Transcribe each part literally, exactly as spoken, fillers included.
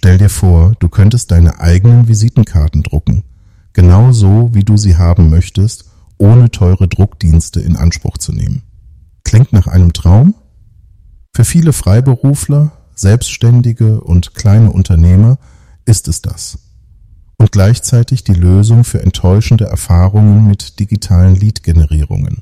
Stell dir vor, du könntest deine eigenen Visitenkarten drucken, genau so, wie du sie haben möchtest, ohne teure Druckdienste in Anspruch zu nehmen. Klingt nach einem Traum? Für viele Freiberufler, Selbstständige und kleine Unternehmer ist es das. Und gleichzeitig die Lösung für enttäuschende Erfahrungen mit digitalen Lead-Generierungen.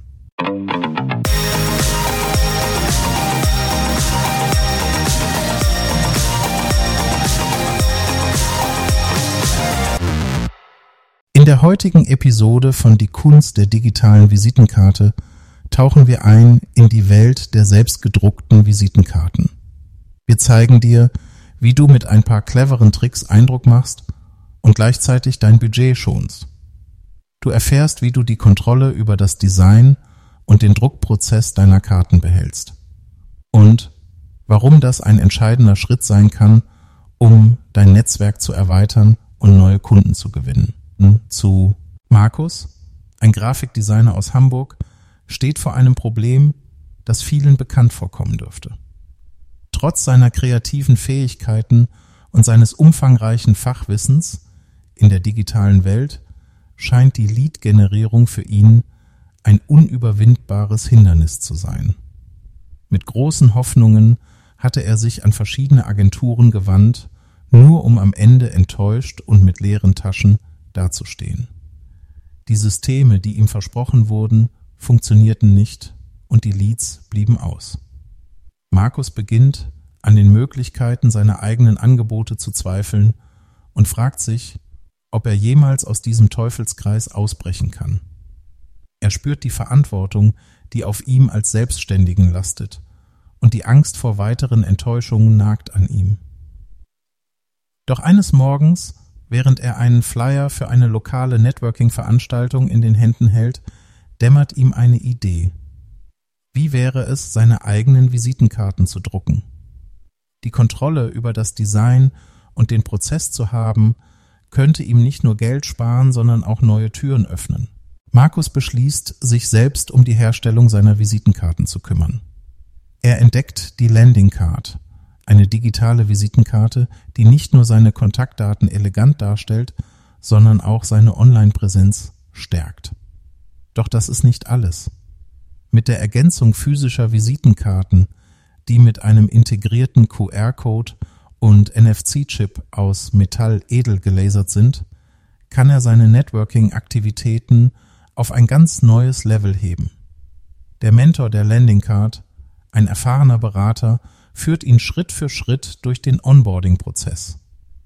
In der heutigen Episode von Die Kunst der digitalen Visitenkarte tauchen wir ein in die Welt der selbstgedruckten Visitenkarten. Wir zeigen dir, wie du mit ein paar cleveren Tricks Eindruck machst und gleichzeitig dein Budget schonst. Du erfährst, wie du die Kontrolle über das Design und den Druckprozess deiner Karten behältst. Und warum das ein entscheidender Schritt sein kann, um dein Netzwerk zu erweitern und neue Kunden zu gewinnen. Zu Markus, ein Grafikdesigner aus Hamburg, steht vor einem Problem, das vielen bekannt vorkommen dürfte. Trotz seiner kreativen Fähigkeiten und seines umfangreichen Fachwissens in der digitalen Welt scheint die Lead-Generierung für ihn ein unüberwindbares Hindernis zu sein. Mit großen Hoffnungen hatte er sich an verschiedene Agenturen gewandt, nur um am Ende enttäuscht und mit leeren Taschen dazustehen. Die Systeme, die ihm versprochen wurden, funktionierten nicht und die Leads blieben aus. Markus beginnt, an den Möglichkeiten seiner eigenen Angebote zu zweifeln und fragt sich, ob er jemals aus diesem Teufelskreis ausbrechen kann. Er spürt die Verantwortung, die auf ihm als Selbstständigen lastet, und die Angst vor weiteren Enttäuschungen nagt an ihm. Doch eines Morgens, während er einen Flyer für eine lokale Networking-Veranstaltung in den Händen hält, dämmert ihm eine Idee. Wie wäre es, seine eigenen Visitenkarten zu drucken? Die Kontrolle über das Design und den Prozess zu haben, könnte ihm nicht nur Geld sparen, sondern auch neue Türen öffnen. Markus beschließt, sich selbst um die Herstellung seiner Visitenkarten zu kümmern. Er entdeckt die Landing Card, eine digitale Visitenkarte, die nicht nur seine Kontaktdaten elegant darstellt, sondern auch seine Online-Präsenz stärkt. Doch das ist nicht alles. Mit der Ergänzung physischer Visitenkarten, die mit einem integrierten Q R-Code und N F C-Chip aus Metall edel gelasert sind, kann er seine Networking-Aktivitäten auf ein ganz neues Level heben. Der Mentor der Landing Card, ein erfahrener Berater, führt ihn Schritt für Schritt durch den Onboarding-Prozess.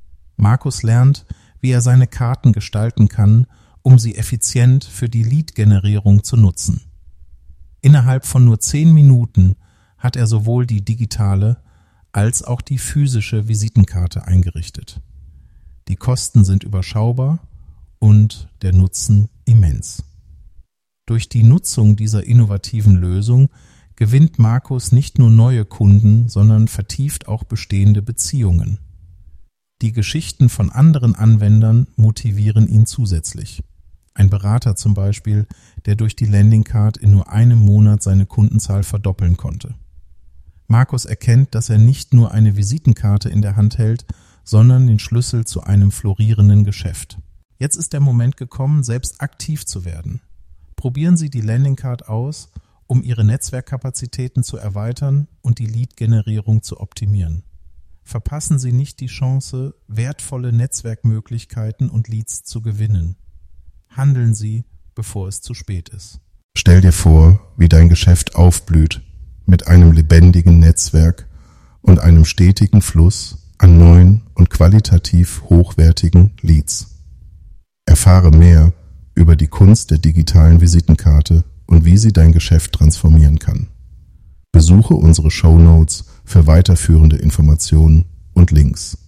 Markus lernt, wie er seine Karten gestalten kann, um sie effizient für die Lead-Generierung zu nutzen. Innerhalb von nur zehn Minuten hat er sowohl die digitale als auch die physische Visitenkarte eingerichtet. Die Kosten sind überschaubar und der Nutzen immens. Durch die Nutzung dieser innovativen Lösung gewinnt Markus nicht nur neue Kunden, sondern vertieft auch bestehende Beziehungen. Die Geschichten von anderen Anwendern motivieren ihn zusätzlich. Ein Berater zum Beispiel, der durch die Landingcard in nur einem Monat seine Kundenzahl verdoppeln konnte. Markus erkennt, dass er nicht nur eine Visitenkarte in der Hand hält, sondern den Schlüssel zu einem florierenden Geschäft. Jetzt ist der Moment gekommen, selbst aktiv zu werden. Probieren Sie die Landingcard aus, um Ihre Netzwerkkapazitäten zu erweitern und die Lead-Generierung zu optimieren. Verpassen Sie nicht die Chance, wertvolle Netzwerkmöglichkeiten und Leads zu gewinnen. Handeln Sie, bevor es zu spät ist. Stell dir vor, wie dein Geschäft aufblüht mit einem lebendigen Netzwerk und einem stetigen Fluss an neuen und qualitativ hochwertigen Leads. Erfahre mehr über die Kunst der digitalen Visitenkarte und wie sie dein Geschäft transformieren kann. Besuche unsere Shownotes für weiterführende Informationen und Links.